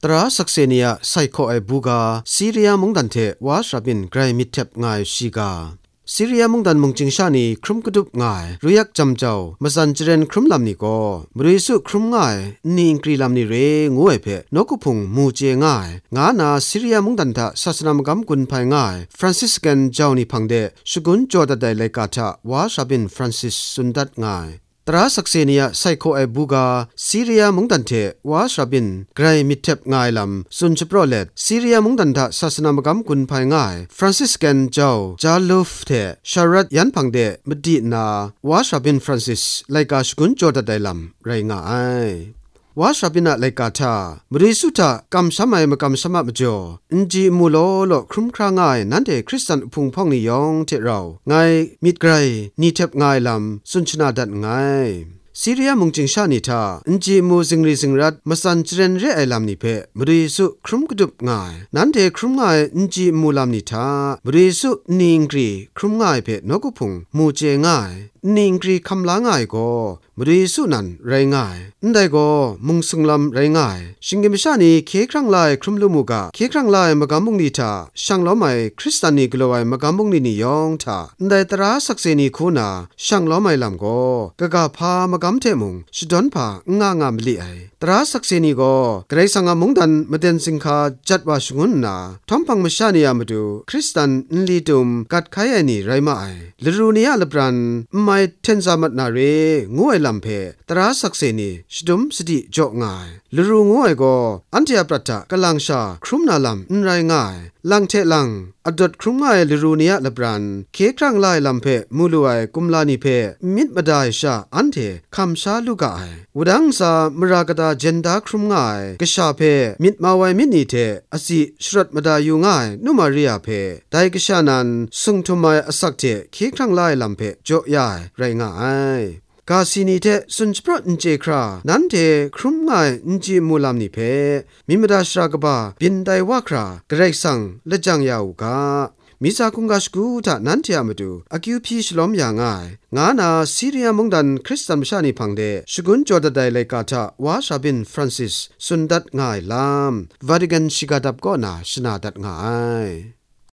ตราสักเซเนียไซโคไอบูกาซีเรียมุงดันเทวาชาบินไกรมิเทปง่ายชีกาซีเรียมุงดันมุงจิงชานีครุมกระดุบง่ายรุยักจำเจ้ามาสันเจริญครุมลำนี้ก็บริสุครุมง่ายนิงกรีลำนี้เรงวยเพนกุพุงมูเจง่ายงานาซีเรียมุงดันทะศาสนามกำกุนภายง่ายฟรานซิสกันเจ้านี่พังเดชกุนจอดได้เลกาทะวาชาบินฟรานซิสสุนดัดง่ายตราสักเซเนียไซโคไอบูกาซีเรียมุงดันเทวาชาบินไกรมิเทปง่ายลำสุนชโปรเลตซีเรียมุงดันทะศาสนามกำกุนภายง่ายฟรานซิสกันเจ้าจาลูฟเทชารัตยันพังเดมดีนาวาชาบินฟรานซิสไลกาชกุนจอดได้ลำไรง่ายวาชาบินะไลกาทามริสุทะกำสมัยมกำสมะมจ่ออินจีมูโลโลครุมครางายนั่นเดคริสตันพุงพ่องนิยองเทเราไงมิดไกรนี่เทปง่ายลำสุนชนาดัดไงซีเรียมุงจิงชานิทาอินจีมูซิงรีซิงรัดมาสันเจริญเรไอลำนิเพมริสุครุมกระดุบง่ายนั่นเดครุมง่ายอินจีมูลำนิทามริสุนิงกรีครุมง่ายเพนกุพุงมูเจง่ายนิงกรีคำลาง่ายก็มริสุนันไรง่ายนั่นได้ก็มุงสุงลำไรง่ายชิงกิมชานีเคครั้งลายครุมลุมูกาเคครั้งลายมกำมุงนิทาช่างล้อไม่คริสตานีกลัวไว้มกำมุงนินิยองทานั่นได้ตราสักเซนีคูนาช่างล้อไม่ลำก็กะพามกำเทมุงสุดอนพางางามลีไอตราสักเซนีก็ไกรสังมุงดันมาเดินสิงคาจัดว่าชงุนนาทอมพังมชานียามาดูคริสตันลีดุมกัดไขไอนี่ไรมาไอลรูเนียลบรันไม่เทนซามัดนาเรงวยลำเพตราสักเซนีชดุมสติจ่อง่ายลรูงวยก็อันเทียปรัตะกลังชาครุมนาลำไรง่ายลังเทลังอดดครุมง่ายลรูเนียลบรันเคครั้งลายลำเพมูลวยกุมลานิเพมิดมาได้ชาอันเทคำชาลูกไอวดังซามรากตาเจนดาครุมง่ายกชาเพมิดมาไวมิดนีเทอสิชรัดมาได้อยู่ง่ายนุมาเรียเพไดกชานันสุงทุมายอสักเทเคครั้งลายลำเพจ่อยายไรง่ายกาซินีเทสุนสปรอินเจครานั้นเทครุมง่ายอินจีมูลามนิเพมิมดาชรากบาบินไดวาครากระไรสังและจังยาวกามิซาคุงกาสกูทะนั้นเทียมาดูอากิวพีชลอมอย่างง่ายงานาซีเรียมุงดันคริสตันมชานีพังเดชกุนจอดได้เลกาทาวาชาบินฟรานซิสสุนดัดง่ายลามวาดิกันชิกาดับก็นาชนาดัดง่าย